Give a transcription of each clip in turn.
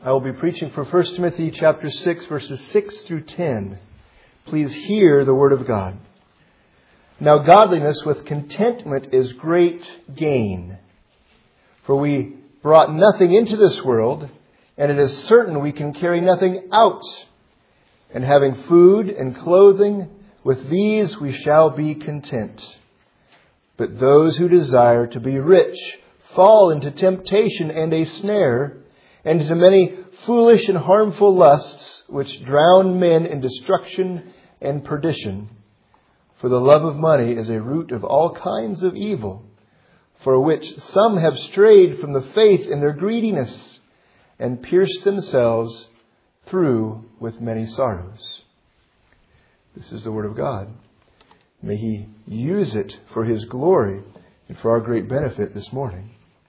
I will be preaching from 1 Timothy chapter 6, verses 6 through 10. Please hear the word of God. Now godliness with contentment is great gain. For we brought nothing into this world, and it is certain we can carry nothing out. And having food and clothing, with these we shall be content. But those who desire to be rich fall into temptation and a snare, and into many foolish and harmful lusts, which drown men in destruction and perdition. For the love of money is a root of all kinds of evil, for which some have strayed from the faith in their greediness, and pierced themselves through with many sorrows. This is the word of God. May He use it for His glory and for our great benefit this morning.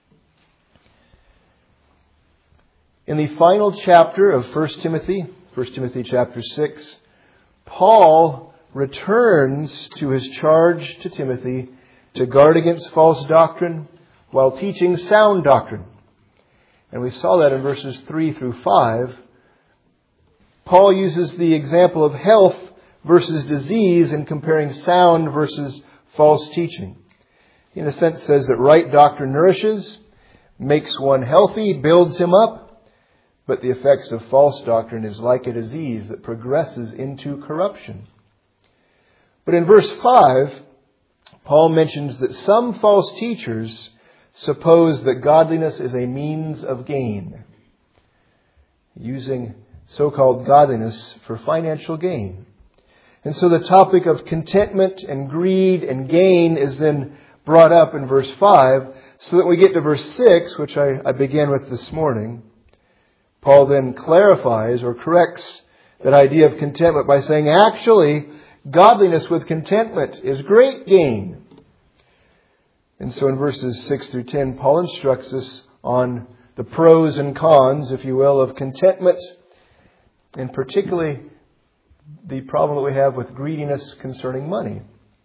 In the final chapter of 1 Timothy chapter 6, Paul returns to his charge to Timothy to guard against false doctrine while teaching sound doctrine. And we saw that in verses 3 through 5. Paul uses the example of health versus disease in comparing sound versus false teaching. He, in a sense, says that right doctrine nourishes, makes one healthy, builds him up. But the effects of false doctrine is like a disease that progresses into corruption. But in verse 5, Paul mentions that some false teachers suppose that godliness is a means of gain, using so-called godliness for financial gain. And so the topic of contentment and greed and gain is then brought up in verse 5, so that we get to verse 6, which I began with this morning. Paul then clarifies or corrects that idea of contentment by saying, actually, godliness with contentment is great gain. And so in verses 6 through 10, Paul instructs us on the pros and cons, if you will, of contentment, and particularly the problem that we have with greediness concerning money.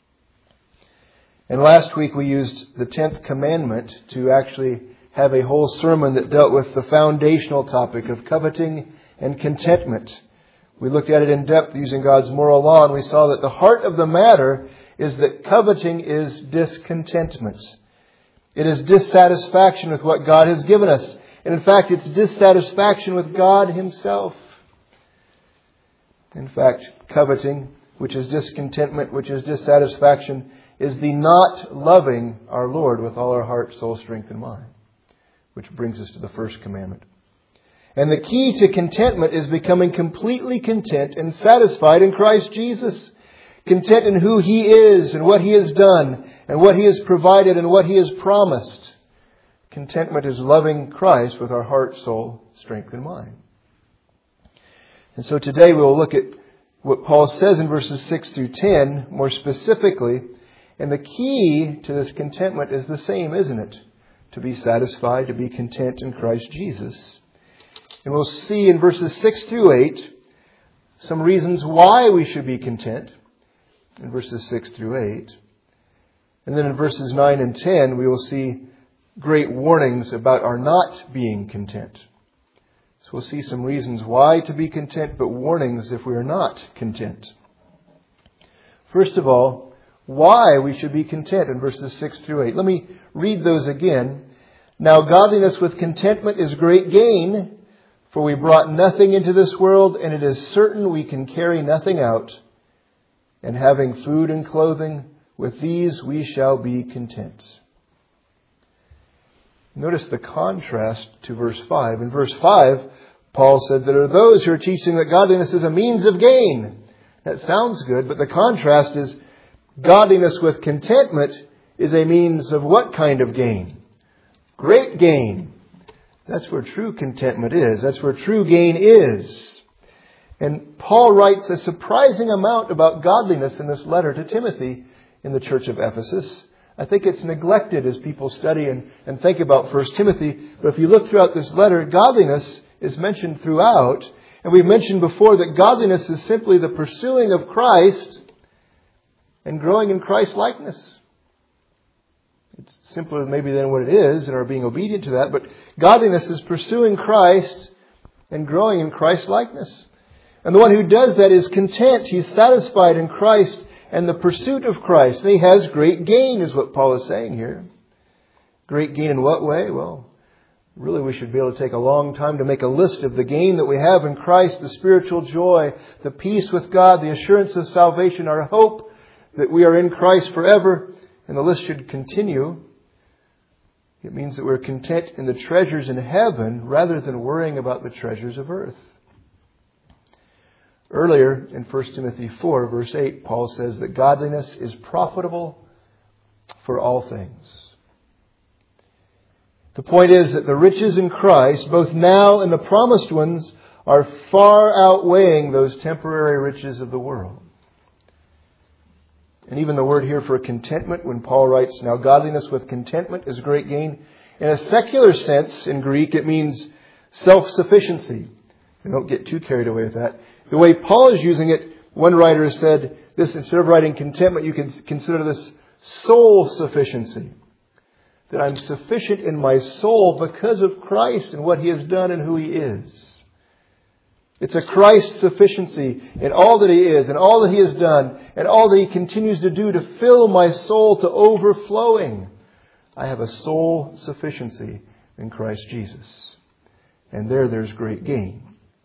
And last week we used the 10th commandment to actually have a whole sermon that dealt with the foundational topic of coveting and contentment. We looked at it in depth using God's moral law, and we saw that the heart of the matter is that coveting is discontentment. It is dissatisfaction with what God has given us. And in fact, it's dissatisfaction with God Himself. In fact, coveting, which is discontentment, which is dissatisfaction, is the not loving our Lord with all our heart, soul, strength, and mind. Which brings us to the first commandment. And the key to contentment is becoming completely content and satisfied in Christ Jesus. Content in who He is and what He has done and what He has provided and what He has promised. Contentment is loving Christ with our heart, soul, strength, and mind. And so today we will look at what Paul says in verses 6 through 10 more specifically. And the key to this contentment is the same, isn't it? To be satisfied, to be content in Christ Jesus. And we'll see in verses 6 through 8 some reasons why we should be content. In verses 6 through 8. And then in verses 9 and 10 we will see great warnings about our not being content. So we'll see some reasons why to be content, but warnings if we are not content. First of all, why we should be content in verses 6 through 8. Let me read those again. Now godliness with contentment is great gain, for we brought nothing into this world, and it is certain we can carry nothing out. And having food and clothing, with these we shall be content. Notice the contrast to verse 5. In verse 5, Paul said there are those who are teaching that godliness is a means of gain. That sounds good, but the contrast is godliness with contentment is a means of what kind of gain? Great gain. That's where true contentment is. That's where true gain is. And Paul writes a surprising amount about godliness in this letter to Timothy in the church of Ephesus. I think it's neglected as people study and think about 1 Timothy. But if you look throughout this letter, godliness is mentioned throughout. And we've mentioned before that godliness is simply the pursuing of Christ and growing in Christ's likeness. It's simpler maybe than what it is and are being obedient to that. But godliness is pursuing Christ and growing in Christ's likeness. And the one who does that is content. He's satisfied in Christ and the pursuit of Christ. And he has great gain, is what Paul is saying here. Great gain in what way? Well, really we should be able to take a long time to make a list of the gain that we have in Christ, the spiritual joy, the peace with God, the assurance of salvation, our hope that we are in Christ forever. And the list should continue. It means that we're content in the treasures in heaven rather than worrying about the treasures of earth. Earlier in 1 Timothy 4, verse 8, Paul says that godliness is profitable for all things. The point is that the riches in Christ, both now and the promised ones, are far outweighing those temporary riches of the world. And even the word here for contentment, when Paul writes, now godliness with contentment is great gain. In a secular sense, in Greek, it means self-sufficiency. We don't get too carried away with that. The way Paul is using it, one writer has said this, instead of writing contentment, you can consider this soul sufficiency. That I'm sufficient in my soul because of Christ and what He has done and who He is. It's a Christ sufficiency in all that He is and all that He has done and all that He continues to do to fill my soul to overflowing. I have a soul sufficiency in Christ Jesus. And there's great gain.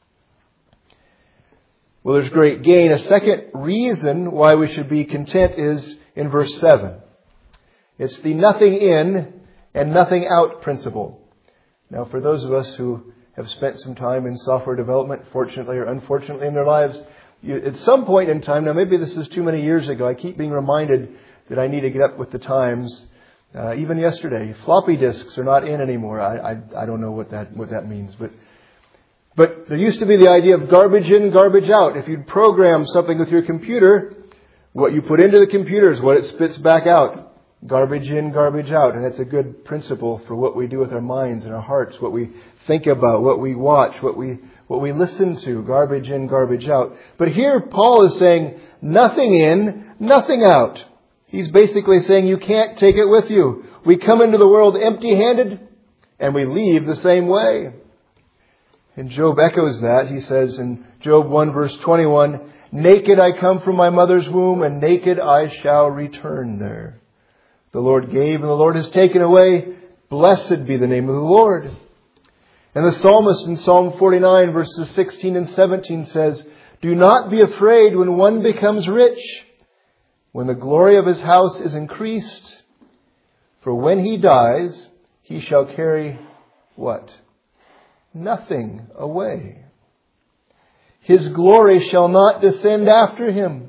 Well, there's great gain. A second reason why we should be content is in verse 7. It's the nothing in and nothing out principle. Now, for those of us who have spent some time in software development, fortunately or unfortunately in their lives, at some point in time, now maybe this is too many years ago, I keep being reminded that I need to get up with the times. Even yesterday, floppy disks are not in anymore. I don't know what that means, but there used to be the idea of garbage in, garbage out. If you'd program something with your computer, what you put into the computer is what it spits back out. Garbage in, garbage out. And that's a good principle for what we do with our minds and our hearts, what we think about, what we watch, what we listen to. Garbage in, garbage out. But here Paul is saying nothing in, nothing out. He's basically saying you can't take it with you. We come into the world empty-handed and we leave the same way. And Job echoes that. He says in Job 1 verse 21, naked I come from my mother's womb, and naked I shall return there. The Lord gave and the Lord has taken away. Blessed be the name of the Lord. And the psalmist in Psalm 49 verses 16 and 17 says, do not be afraid when one becomes rich, when the glory of his house is increased. For when he dies, he shall carry what? Nothing away. His glory shall not descend after him.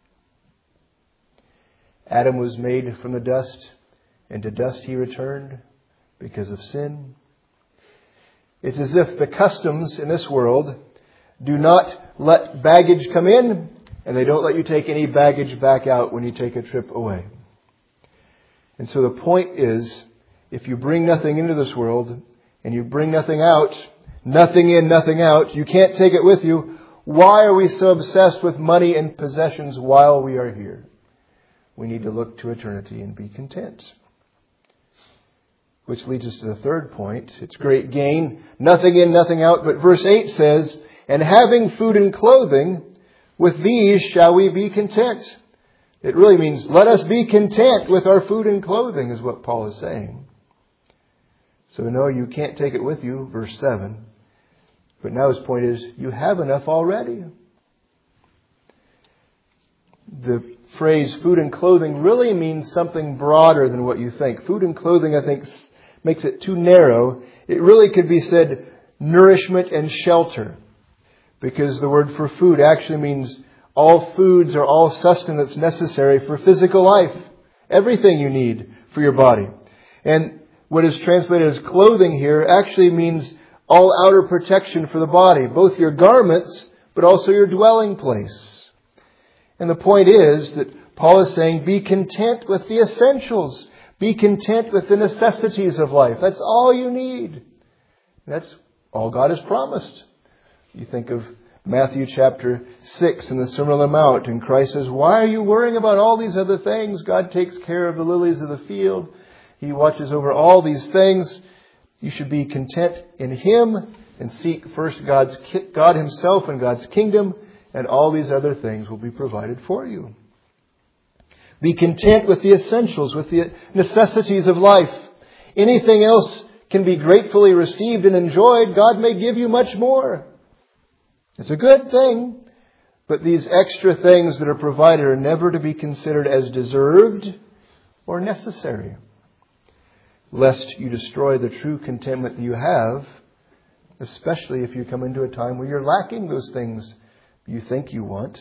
Adam was made from the dust, and to dust he returned because of sin. It's as if the customs in this world do not let baggage come in, and they don't let you take any baggage back out when you take a trip away. And so the point is, if you bring nothing into this world, and you bring nothing out, nothing in, nothing out, you can't take it with you. Why are we so obsessed with money and possessions while we are here? We need to look to eternity and be content. Which leads us to the third point. It's great gain. Nothing in, nothing out. But verse 8 says, and having food and clothing, with these shall we be content. It really means let us be content with our food and clothing is what Paul is saying. So no, you can't take it with you. Verse 7. But now his point is you have enough already. The phrase food and clothing really means something broader than what you think. Food and clothing, I think, makes it too narrow. It really could be said nourishment and shelter. Because the word for food actually means all foods or all sustenance necessary for physical life. Everything you need for your body. And what is translated as clothing here actually means all outer protection for the body. Both your garments, but also your dwelling place. And the point is that Paul is saying, be content with the essentials. Be content with the necessities of life. That's all you need. That's all God has promised. You think of Matthew chapter 6 in the Sermon on the Mount, and Christ says, why are you worrying about all these other things? God takes care of the lilies of the field. He watches over all these things. You should be content in Him and seek first God Himself and God's kingdom, and all these other things will be provided for you. Be content with the essentials, with the necessities of life. Anything else can be gratefully received and enjoyed. God may give you much more. It's a good thing. But these extra things that are provided are never to be considered as deserved or necessary, lest you destroy the true contentment that you have, especially if you come into a time where you're lacking those things you think you want.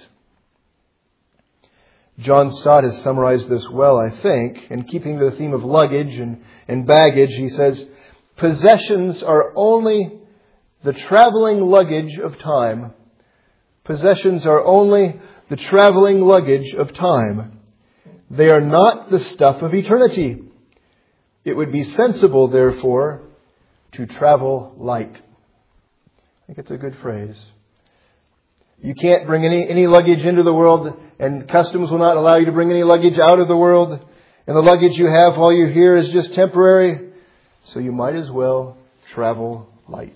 John Stott has summarized this well, I think, in keeping to the theme of luggage and baggage. He says, possessions are only the traveling luggage of time. Possessions are only the traveling luggage of time. They are not the stuff of eternity. It would be sensible, therefore, to travel light. I think it's a good phrase. You can't bring any luggage into the world, and customs will not allow you to bring any luggage out of the world. And the luggage you have while you're here is just temporary. So you might as well travel light.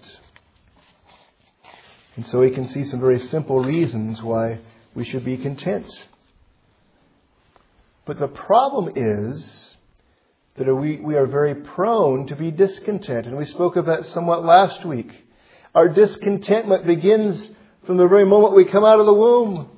And so we can see some very simple reasons why we should be content. But the problem is that we are very prone to be discontent. And we spoke of that somewhat last week. Our discontentment begins from the very moment we come out of the womb.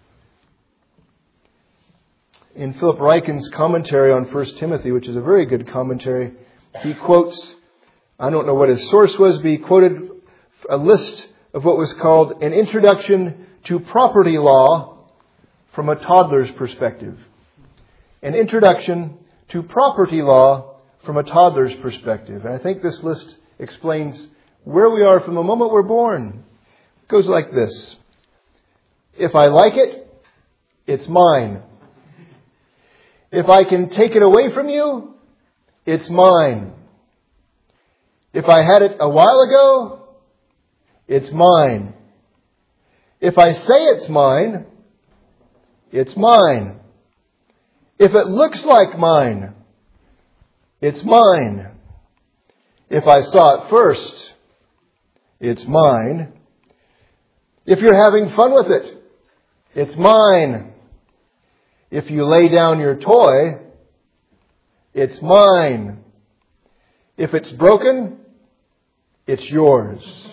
In Philip Ryken's commentary on 1 Timothy, which is a very good commentary, he quotes, I don't know what his source was, but he quoted a list of what was called an introduction to property law from a toddler's perspective. An introduction to property law from a toddler's perspective. And I think this list explains where we are from the moment we're born. It goes like this. If I like it, it's mine. If I can take it away from you, it's mine. If I had it a while ago, it's mine. If I say it's mine, it's mine. If it looks like mine, it's mine. If I saw it first, it's mine. If you're having fun with it, it's mine. If you lay down your toy, it's mine. If it's broken, it's yours.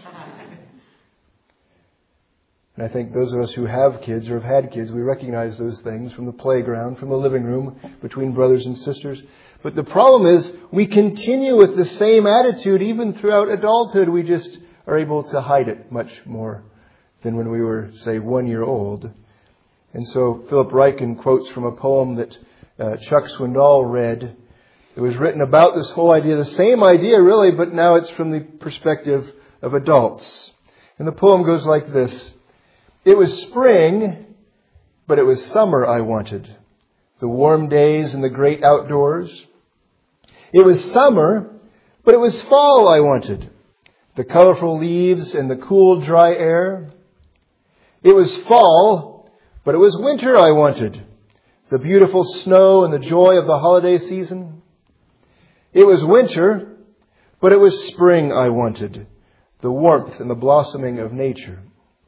And I think those of us who have kids or have had kids, we recognize those things from the playground, from the living room, between brothers and sisters. But the problem is we continue with the same attitude even throughout adulthood. We just are able to hide it much more than when we were, say, 1 year old. And so Philip Ryken quotes from a poem that Chuck Swindoll read. It was written about this whole idea, the same idea really, but now it's from the perspective of adults. And the poem goes like this. It was spring, but it was summer I wanted. The warm days and the great outdoors. It was summer, but it was fall I wanted. The colorful leaves and the cool, dry air. It was fall, but it was winter I wanted. The beautiful snow and the joy of the holiday season. It was winter, but it was spring I wanted. The warmth and the blossoming of nature.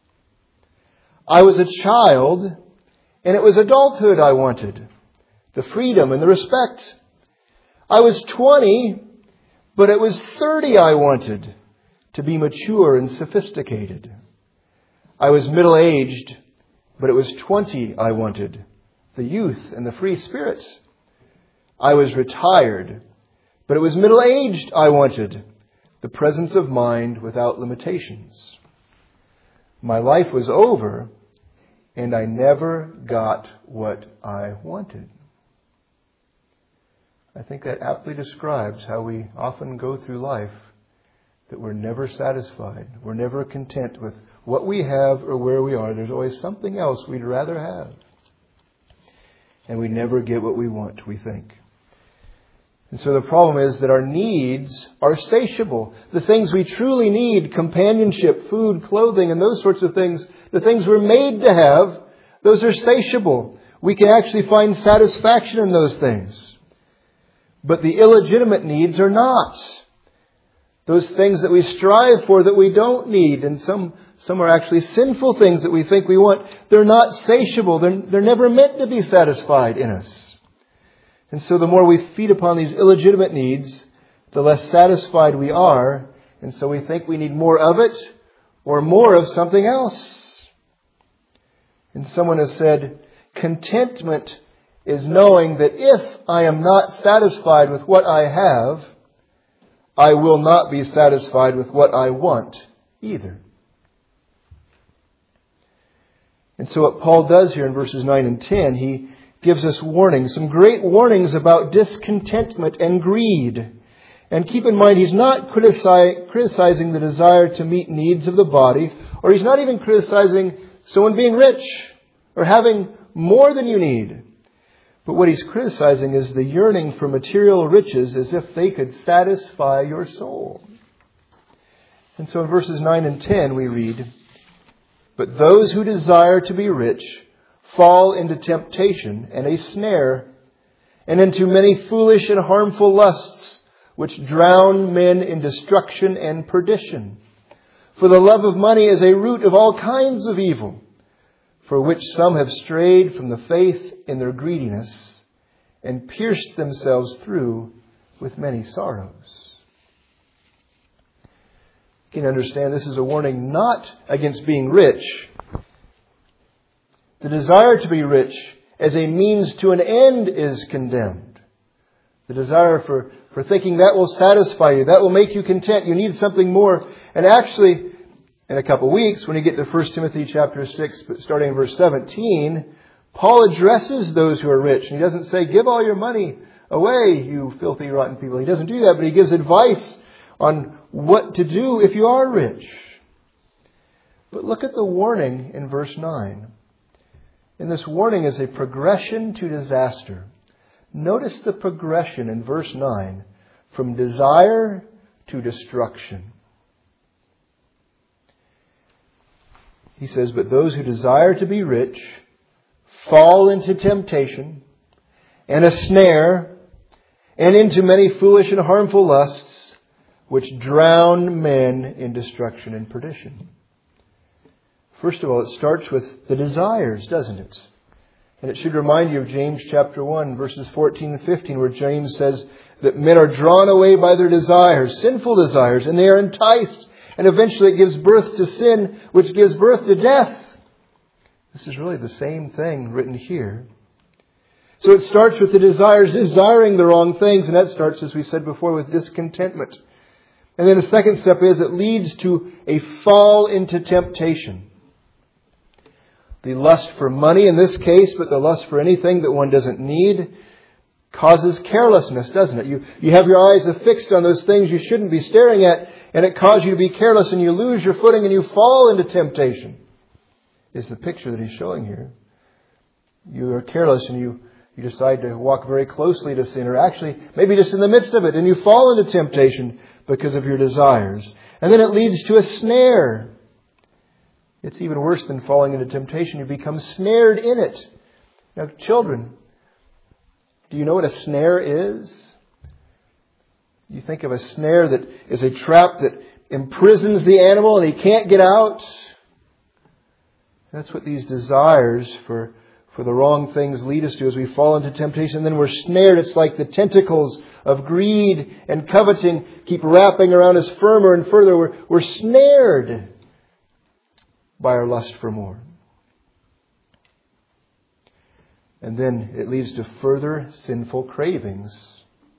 I was a child, and it was adulthood I wanted. The freedom and the respect. I was 20, but it was 30 I wanted. To be mature and sophisticated. I was middle-aged, but it was 20 I wanted. The youth and the free spirits. I was retired, but it was middle-aged I wanted. The presence of mind without limitations. My life was over, and I never got what I wanted. I think that aptly describes how we often go through life, that we're never satisfied. We're never content with what we have or where we are. There's always something else we'd rather have. And we never get what we want, we think. And so the problem is that our needs are satiable. The things we truly need, companionship, food, clothing, and those sorts of things, the things we're made to have, those are satiable. We can actually find satisfaction in those things. But the illegitimate needs are not. Those things that we strive for that we don't need, and some are actually sinful things that we think we want. They're not satiable. They're never meant to be satisfied in us. And so the more we feed upon these illegitimate needs, the less satisfied we are. And so we think we need more of it or more of something else. And someone has said, contentment is knowing that if I am not satisfied with what I have, I will not be satisfied with what I want either. And so what Paul does here in verses 9 and 10, he gives us warnings, some great warnings about discontentment and greed. And keep in mind, he's not criticizing the desire to meet needs of the body, or he's not even criticizing someone being rich or having more than you need. But what he's criticizing is the yearning for material riches as if they could satisfy your soul. And so in verses 9 and 10 we read, "But those who desire to be rich fall into temptation and a snare, and into many foolish and harmful lusts, which drown men in destruction and perdition. For the love of money is a root of all kinds of evil, for which some have strayed from the faith in their greediness, and pierced themselves through with many sorrows." You can understand this is a warning not against being rich. The desire to be rich as a means to an end is condemned. The desire for thinking that will satisfy you, that will make you content, you need something more. And actually, in a couple of weeks, when you get to 1 Timothy chapter 6, starting in verse 17, Paul addresses those who are rich. And he doesn't say, give all your money away, you filthy, rotten people. He doesn't do that, but he gives advice on what to do if you are rich. But look at the warning in verse 9. And this warning is a progression to disaster. Notice the progression in verse 9 from desire to destruction. He says, "But those who desire to be rich fall into temptation and a snare and into many foolish and harmful lusts, which drown men in destruction and perdition." First of all, it starts with the desires, doesn't it? And it should remind you of James chapter 1, verses 14 and 15, where James says that men are drawn away by their desires, sinful desires, and they are enticed. And eventually it gives birth to sin, which gives birth to death. This is really the same thing written here. So it starts with the desires, desiring the wrong things. And that starts, as we said before, with discontentment. And then the second step is it leads to a fall into temptation. The lust for money in this case, but the lust for anything that one doesn't need, causes carelessness, doesn't it? You have your eyes affixed on those things you shouldn't be staring at, and it causes you to be careless, and you lose your footing, and you fall into temptation. Is the picture that he's showing here. You are careless, and you decide to walk very closely to sin, or actually maybe just in the midst of it, and you fall into temptation because of your desires. And then it leads to a snare. It's even worse than falling into temptation. You become snared in it. Now, children, do you know what a snare is? You think of a snare that is a trap that imprisons the animal and he can't get out. That's what these desires for the wrong things lead us to as we fall into temptation. And then we're snared. It's like the tentacles of greed and coveting keep wrapping around us firmer and further. We're snared by our lust for more. And then it leads to further sinful cravings.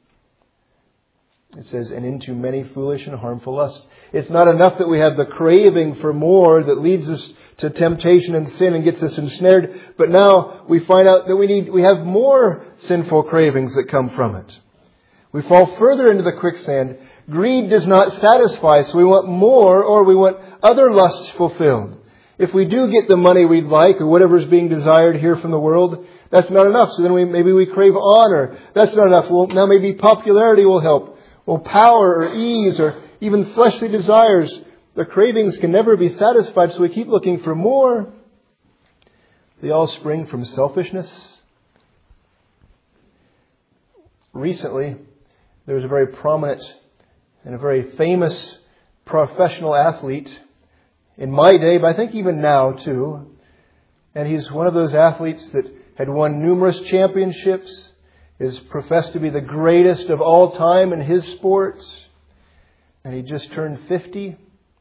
It says, and into many foolish and harmful lusts. It's not enough that we have the craving for more that leads us to temptation and sin and gets us ensnared. But now we find out that we have more sinful cravings that come from it. We fall further into the quicksand. Greed does not satisfy, so we want more, or we want other lusts fulfilled. If we do get the money we'd like, or whatever is being desired here from the world, that's not enough. So then maybe we crave honor. That's not enough. Well, now maybe popularity will help. Well, power or ease or even fleshly desires. The cravings can never be satisfied, so we keep looking for more. They all spring from selfishness. Recently, there was a very prominent and a very famous professional athlete in my day, but I think even now too. And he's one of those athletes that had won numerous championships, is professed to be the greatest of all time in his sport. And he just turned 50.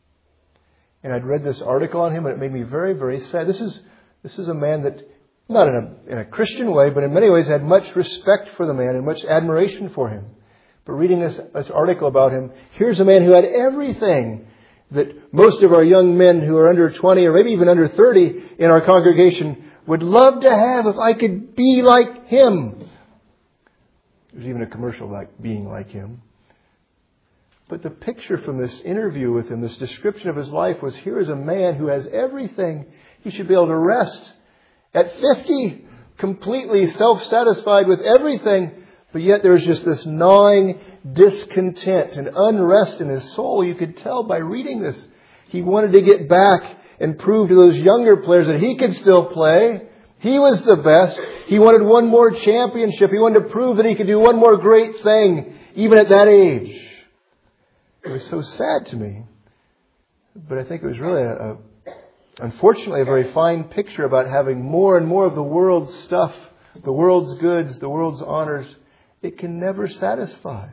And I'd read this article on him and it made me very, very sad. This is a man that, not in a Christian way, but in many ways had much respect for the man and much admiration for him. But reading this article about him, here's a man who had everything that most of our young men who are under 20 or maybe even under 30 in our congregation would love to have if I could be like him. There's even a commercial like being like him. But the picture from this interview with him, this description of his life was, here is a man who has everything. He should be able to rest at 50, completely self-satisfied with everything. But yet there's just this gnawing discontent and unrest in his soul. You could tell by reading this. He wanted to get back and prove to those younger players that he could still play. He was the best. He wanted one more championship. He wanted to prove that he could do one more great thing, even at that age. It was so sad to me. But I think it was really, unfortunately, a very fine picture about having more and more of the world's stuff, the world's goods, the world's honors. It can never satisfy.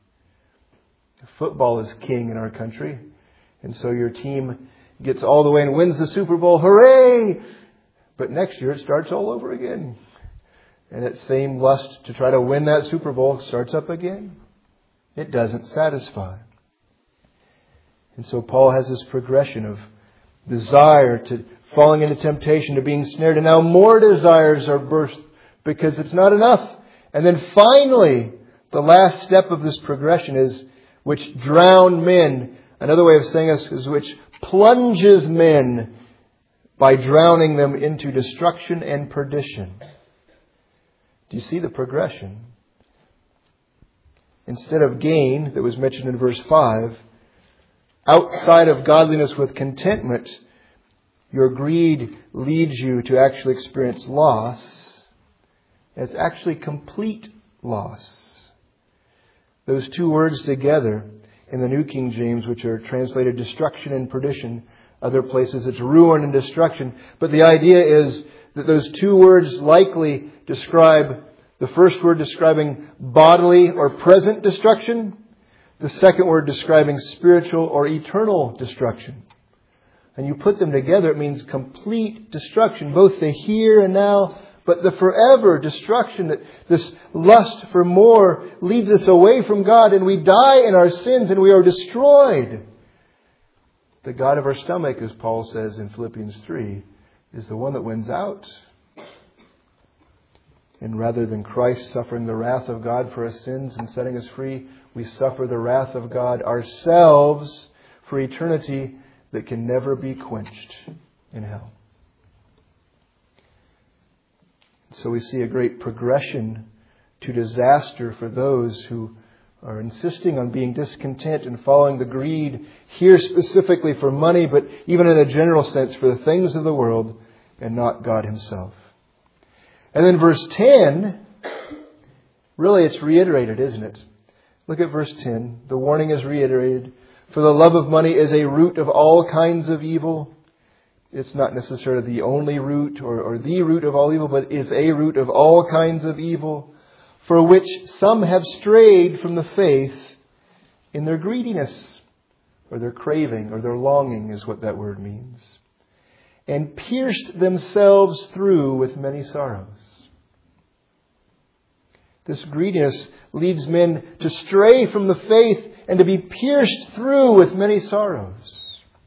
Football is king in our country. And so your team gets all the way and wins the Super Bowl. Hooray! But next year it starts all over again. And that same lust to try to win that Super Bowl starts up again. It doesn't satisfy. And so Paul has this progression of desire to falling into temptation, to being snared. And now more desires are burst because it's not enough. And then finally, the last step of this progression is which drown men. Another way of saying this is which plunges men by drowning them into destruction and perdition. Do you see the progression? Instead of gain that was mentioned in verse 5, outside of godliness with contentment, your greed leads you to actually experience loss. It's actually complete loss. Those two words together in the New King James, which are translated destruction and perdition, other places it's ruin and destruction. But the idea is that those two words likely describe the first word describing bodily or present destruction, the second word describing spiritual or eternal destruction. And you put them together, it means complete destruction, both the here and now, but the forever destruction, that this lust for more leads us away from God and we die in our sins and we are destroyed. The God of our stomach, as Paul says in Philippians 3, is the one that wins out. And rather than Christ suffering the wrath of God for our sins and setting us free, we suffer the wrath of God ourselves for eternity that can never be quenched in hell. So we see a great progression to disaster for those who are insisting on being discontent and following the greed, here specifically for money, but even in a general sense for the things of the world and not God Himself. And then verse 10, really it's reiterated, isn't it? Look at verse 10. The warning is reiterated. For the love of money is a root of all kinds of evil. It's not necessarily the only root or the root of all evil, but is a root of all kinds of evil, for which some have strayed from the faith in their greediness, or their craving, or their longing is what that word means, and pierced themselves through with many sorrows. This greediness leads men to stray from the faith and to be pierced through with many sorrows.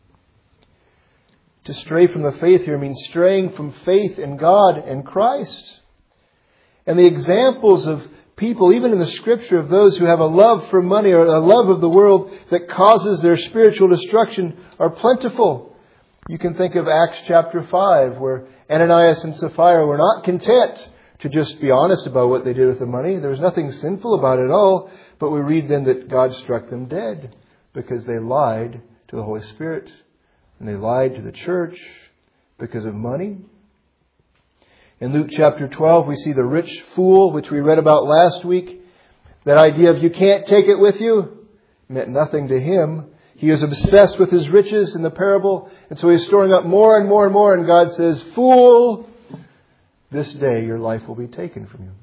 To stray from the faith here means straying from faith in God and Christ. And the examples of people, even in the Scripture, of those who have a love for money or a love of the world that causes their spiritual destruction are plentiful. You can think of Acts chapter 5, where Ananias and Sapphira were not content to just be honest about what they did with the money. There was nothing sinful about it at all. But we read then that God struck them dead because they lied to the Holy Spirit. And they lied to the church because of money. In Luke chapter 12, we see the rich fool, which we read about last week. That idea of you can't take it with you. meant nothing to him. He is obsessed with his riches in the parable, and so he's storing up more and more and more, and God says, "Fool, this day your life will be taken from you."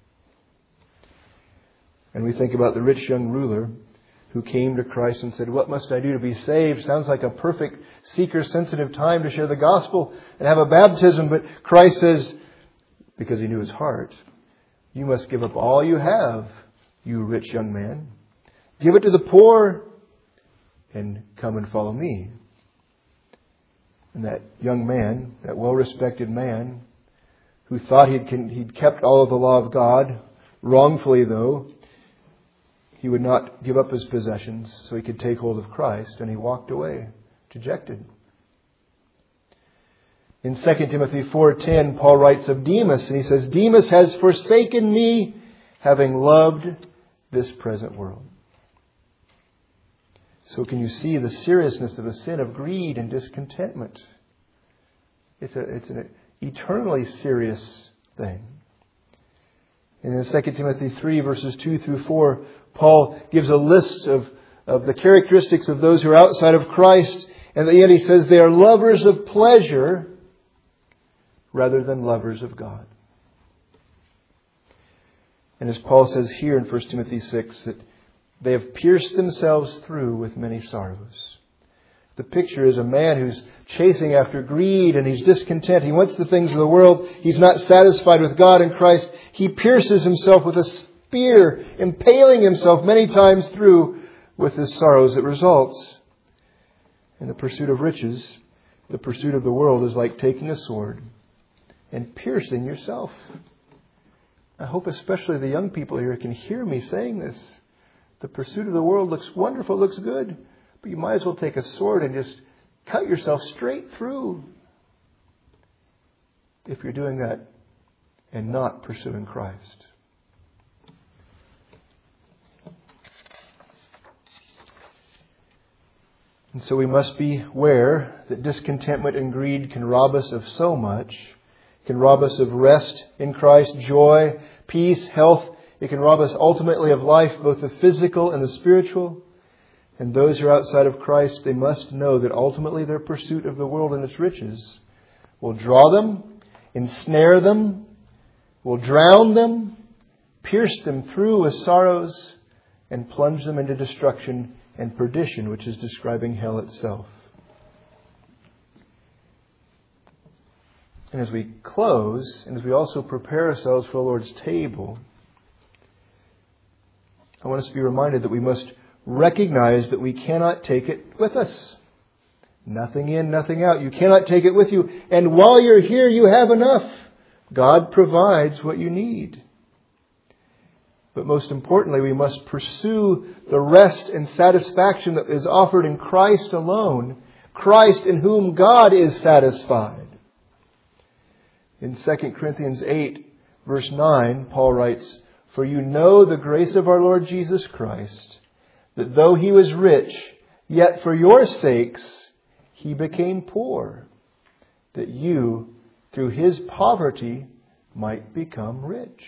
And we think about the rich young ruler who came to Christ and said, "What must I do to be saved?" Sounds like a perfect seeker-sensitive time to share the gospel and have a baptism. But Christ says, because he knew his heart, "You must give up all you have, you rich young man. Give it to the poor and come and follow me." And that young man, that well-respected man, who thought he'd kept all of the law of God, wrongfully though, he would not give up his possessions so he could take hold of Christ, and he walked away, dejected. In 2 Timothy 4:10, Paul writes of Demas, and he says, "Demas has forsaken me, having loved this present world." So can you see the seriousness of the sin of greed and discontentment? It's an eternally serious thing. And in 2 Timothy 3, verses 2 through 4, Paul gives a list of the characteristics of those who are outside of Christ. And at the end he says they are lovers of pleasure rather than lovers of God. And as Paul says here in 1 Timothy 6, that they have pierced themselves through with many sorrows. The picture is a man who's chasing after greed and he's discontent. He wants the things of the world. He's not satisfied with God and Christ. He pierces himself with a spear, impaling himself many times through with his sorrows that results. In the pursuit of riches, the pursuit of the world is like taking a sword and piercing yourself. I hope especially the young people here can hear me saying this. The pursuit of the world looks wonderful, looks good, but you might as well take a sword and just cut yourself straight through if you're doing that and not pursuing Christ. And so we must be aware that discontentment and greed can rob us of so much. It can rob us of rest in Christ, joy, peace, health. It can rob us ultimately of life, both the physical and the spiritual. And those who are outside of Christ, they must know that ultimately their pursuit of the world and its riches will draw them, ensnare them, will drown them, pierce them through with sorrows, and plunge them into destruction and perdition, which is describing hell itself. And as we close, and as we also prepare ourselves for the Lord's table, I want us to be reminded that we must recognize that we cannot take it with us. Nothing in, nothing out. You cannot take it with you. And while you're here, you have enough. God provides what you need. But most importantly, we must pursue the rest and satisfaction that is offered in Christ alone. Christ in whom God is satisfied. In 2 Corinthians 8, verse 9, Paul writes, "For you know the grace of our Lord Jesus Christ, that though he was rich, yet for your sakes he became poor, that you, through his poverty, might become rich."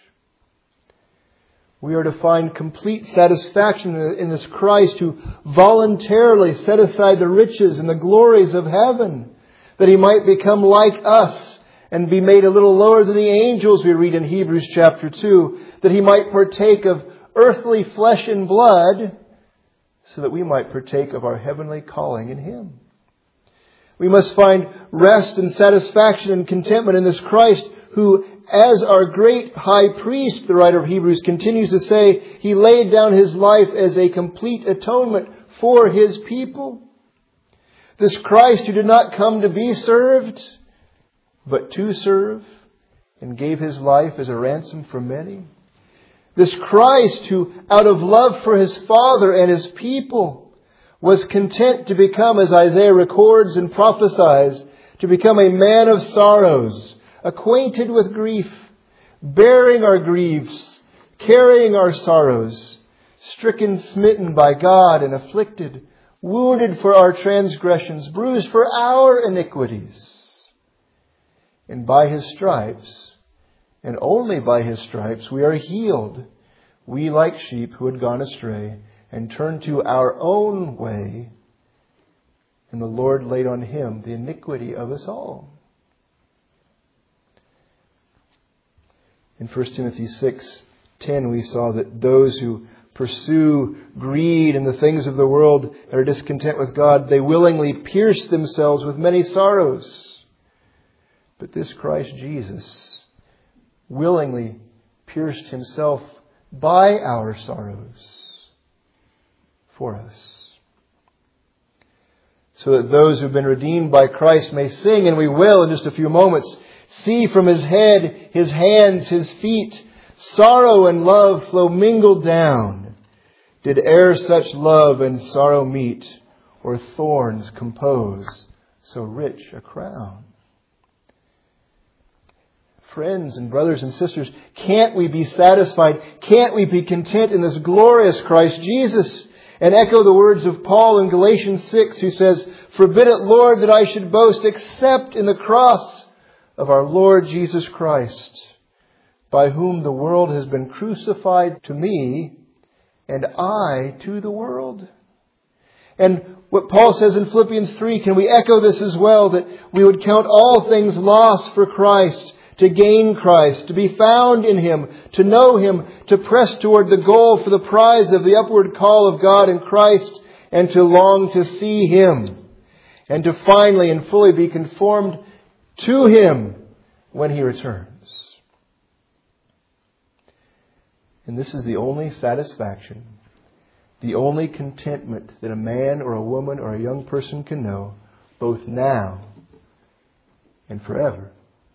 We are to find complete satisfaction in this Christ who voluntarily set aside the riches and the glories of heaven, that he might become like us and be made a little lower than the angels, we read in Hebrews chapter 2, that he might partake of earthly flesh and blood, so that we might partake of our heavenly calling in him. We must find rest and satisfaction and contentment in this Christ who, as our great high priest, the writer of Hebrews continues to say, he laid down his life as a complete atonement for his people. This Christ who did not come to be served, but to serve, and gave his life as a ransom for many. This Christ who, out of love for his Father and his people, was content to become, as Isaiah records and prophesies, to become a man of sorrows, acquainted with grief, bearing our griefs, carrying our sorrows, stricken, smitten by God and afflicted, wounded for our transgressions, bruised for our iniquities. And by his stripes, and only by his stripes, we are healed. We, like sheep who had gone astray, and turned to our own way, and the Lord laid on him the iniquity of us all. In 1 Timothy 6:10 we saw that those who pursue greed and the things of the world and are discontent with God, they willingly pierce themselves with many sorrows. But this Christ Jesus willingly pierced himself by our sorrows for us, so that those who have been redeemed by Christ may sing, and we will in just a few moments, see from his head, his hands, his feet, sorrow and love flow mingled down. Did e'er such love and sorrow meet, or thorns compose so rich a crown? Friends and brothers and sisters, can't we be satisfied? Can't we be content in this glorious Christ Jesus? And echo the words of Paul in Galatians 6, who says, "Forbid it, Lord, that I should boast except in the cross of our Lord Jesus Christ, by whom the world has been crucified to me, and I to the world." And what Paul says in Philippians 3, can we echo this as well? That we would count all things lost for Christ, to gain Christ, to be found in him, to know him, to press toward the goal for the prize of the upward call of God in Christ, and to long to see him, and to finally and fully be conformed to him when he returns. And this is the only satisfaction, the only contentment that a man or a woman or a young person can know, both now and forever.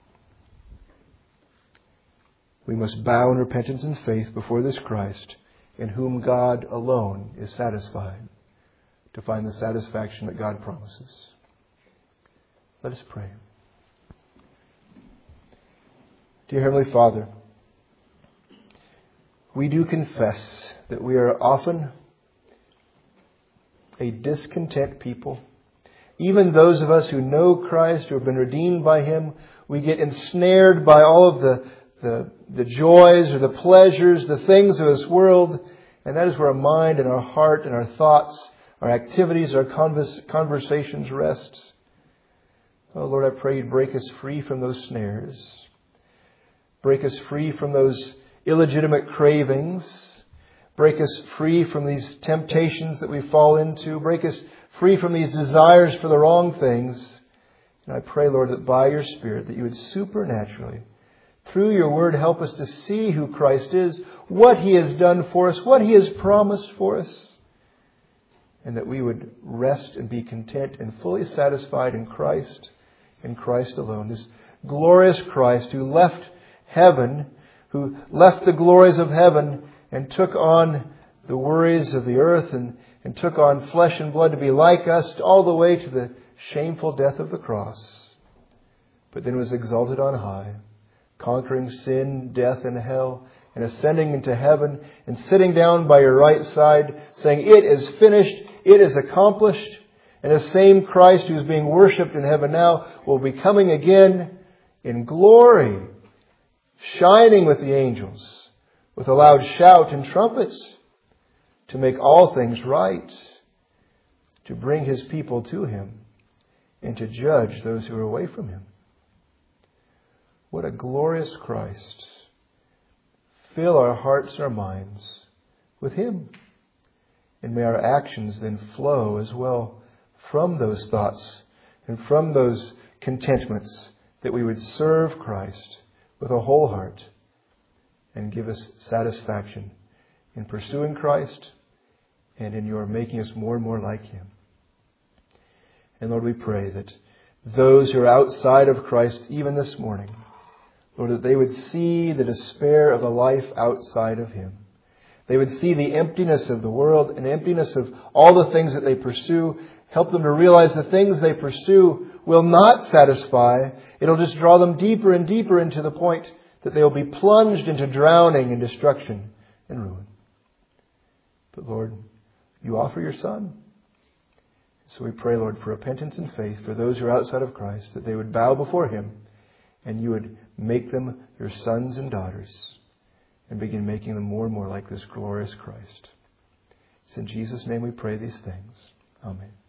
We must bow in repentance and faith before this Christ, in whom God alone is satisfied, to find the satisfaction that God promises. Let us pray. Dear Heavenly Father, we do confess that we are often a discontent people. Even those of us who know Christ, who have been redeemed by him, we get ensnared by all of the joys or the pleasures, the things of this world. And that is where our mind and our heart and our thoughts, our activities, our conversations rest. Oh Lord, I pray you'd break us free from those snares. Break us free from those illegitimate cravings. Break us free from these temptations that we fall into. Break us free from these desires for the wrong things. And I pray, Lord, that by your Spirit, that you would supernaturally, through your word, help us to see who Christ is, what he has done for us, what he has promised for us, and that we would rest and be content and fully satisfied in Christ alone. This glorious Christ who left heaven, who left the glories of heaven and took on the worries of the earth and took on flesh and blood to be like us, all the way to the shameful death of the cross, but then was exalted on high, conquering sin, death, and hell, and ascending into heaven and sitting down by your right side, saying, "It is finished, it is accomplished." And the same Christ who is being worshipped in heaven now will be coming again in glory, shining with the angels, with a loud shout and trumpets, to make all things right, to bring his people to him, and to judge those who are away from him. What a glorious Christ. Fill our hearts and our minds with him. And may our actions then flow as well from those thoughts and from those contentments, that we would serve Christ with a whole heart and give us satisfaction in pursuing Christ and in your making us more and more like him. And Lord, we pray that those who are outside of Christ, even this morning, Lord, that they would see the despair of a life outside of him. They would see the emptiness of the world and emptiness of all the things that they pursue. Help them to realize the things they pursue will not satisfy. It'll just draw them deeper and deeper into the point that they will be plunged into drowning and destruction and ruin. But Lord, you offer your Son. So we pray, Lord, for repentance and faith for those who are outside of Christ, that they would bow before him and you would make them your sons and daughters and begin making them more and more like this glorious Christ. It's in Jesus' name we pray these things. Amen.